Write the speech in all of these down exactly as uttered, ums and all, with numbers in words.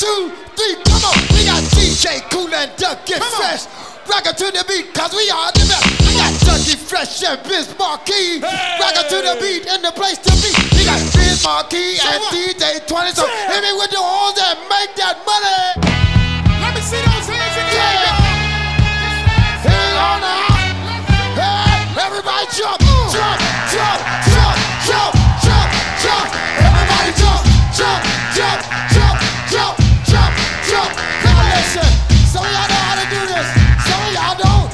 two, three, come on. We got D J Kool and Ducky Fresh. Rockin' to the beat, cause we are the best. We got Ducky Fresh and Biz Markie. Hey. Rockin' to the beat and the place to be. We got Biz Markie and D J twenty. So yeah. Hit me with the horns and make that money. Let me see those hands again. Yeah. Hang on now. Hey, everybody jump, jump, jump, jump, jump, jump, jump. Everybody jump, jump, jump, jump, jump, jump, jump. Now listen, some of y'all know how to do this. Some of y'all don't.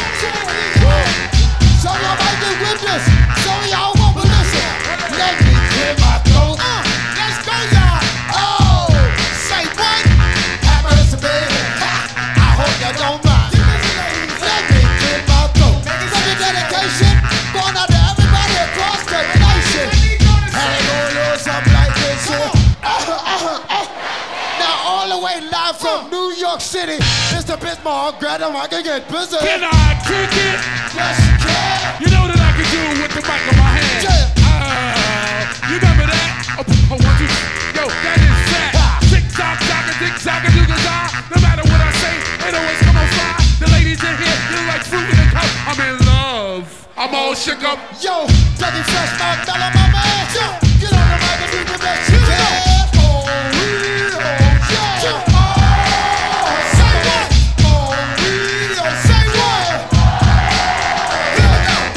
Some of y'all might get with this. Some of y'all won't, but listen. Let me clear my throat. Uh, let's go, y'all. Oh, say what? Have mercy, baby. I hope you don't mind. Let me clear my throat. Such a dedication going out to everybody across the nation. I ain't gonna lose something like this here. Uh, uh, uh. Now all the way live from New York City, Mister Bismarck, grab him, I can get busy. Can I kick it? Yes, you can. You know that I can do it with the mic in my hand. Yeah. Uh, you remember that? Oh, oh, one, two, yo, that is fat. Tick tock, tock, a tick tock, a do the No matter what I say, it always come on fly. The ladies in here, you like fruit in a cup. I'm in love. I'm all shook up. Yo, Ducky Fresh, my fella, my man. Yo, get on the mic and do the best you can. Oh, yeah. Oh, say what? Oh, yeah. Say what? Here we go.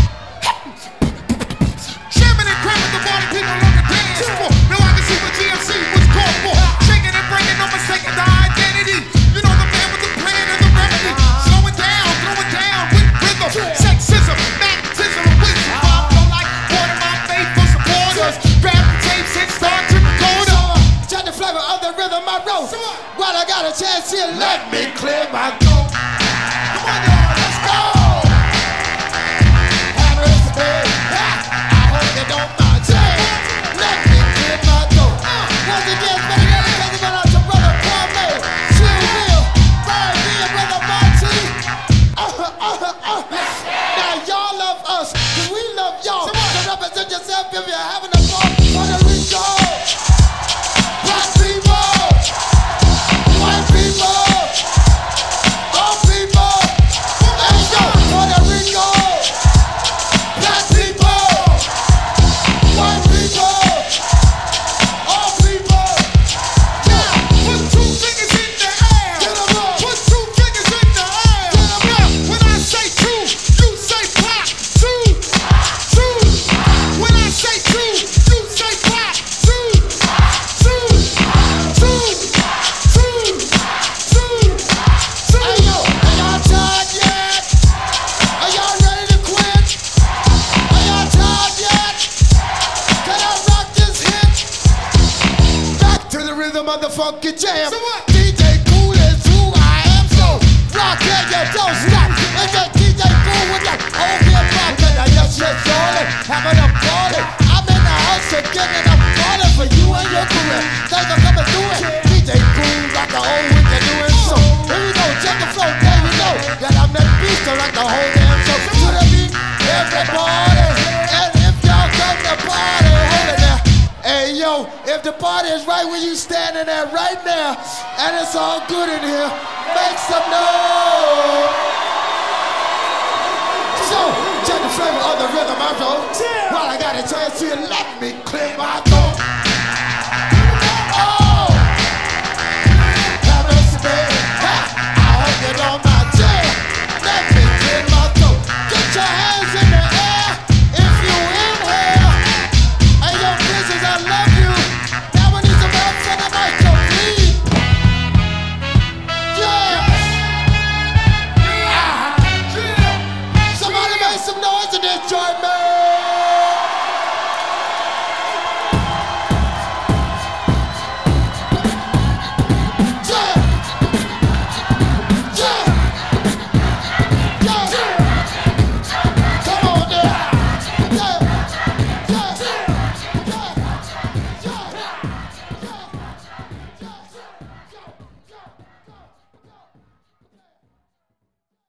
Jamming and cramming the body, people love to dance for. Now I can see what G M C was called for. Shaking and breaking, no mistaking the identity. You know the man with the plan and the remedy. Slow it down, throw it down with rhythm. Sexism, magnetism, and wisdom. I feel like one of my faithful supporters. Grab the tapes and start to record them. Check the flavor of the rhythm I wrote. While I got a chance here, let me clear my throat. Come on, y'all, let's go. Have mercy, baby. I hope you don't mind. Let me clear my throat. Once again, special dedication out to Brother Kwame, Chill Will, Bird, me and Brother Marty. Uh, uh, uh. Now y'all love us, cause we love y'all. So represent yourself if you're having a ball. Puerto Rico, black people, white people, all people. Let's go, Puerto Rico, black people, white people, all people. Yeah, put two fingers in the air. Get 'em up. Put two fingers in the air. Get 'em Yeah, when I say two, you say pop. Two, two. When I say two, you say pop. Two, two, two, two, two, two. Hey yo, are y'all tired yet? Are y'all ready to quit? Are y'all tired yet? Can I rock this hit? Back to the rhythm of the funky jam. So what? D J Kool is who I am, so rock it, you don't stop. It's just D J Kool with that old hip hop and I just shit rolling, having a party. I'm in the house again and I'm calling for you and your career. Thanks for coming through it. D J Kool rock the whole week you're doing so. Here we go, check the flow, there we go. That I'm that beast to rock the whole damn show. To the beat, everybody. And if y'all come to party, hold it there. Hey yo, if the party is right where you standing at right now, and it's all good in here, make some noise. So, check the flavor of the rhythm I wrote. While I got a chance to let me clear my throat.